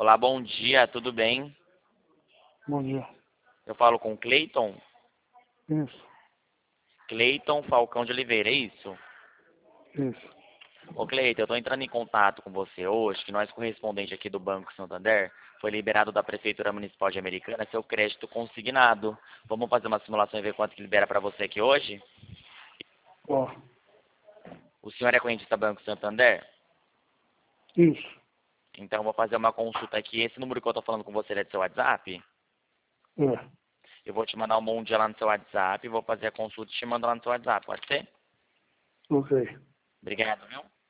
Olá, bom dia, tudo bem? Bom dia. Eu falo com o Cleiton? Isso, Cleiton Falcão de Oliveira, é isso? isso. Ô Cleiton, eu estou entrando em contato com você hoje, que nós correspondente aqui do Banco Santander, foi liberado da Prefeitura Municipal de Americana seu crédito consignado. Vamos fazer uma simulação e ver quanto que libera para você aqui hoje? Ó, O senhor é cliente da Banco Santander? isso. Então eu vou fazer uma consulta aqui. Esse número que eu estou falando com você é do seu WhatsApp? É. Eu vou te mandar um bom dia lá no seu WhatsApp, vou fazer a consulta e te mando lá no seu WhatsApp, pode ser? Ok. Obrigado, viu?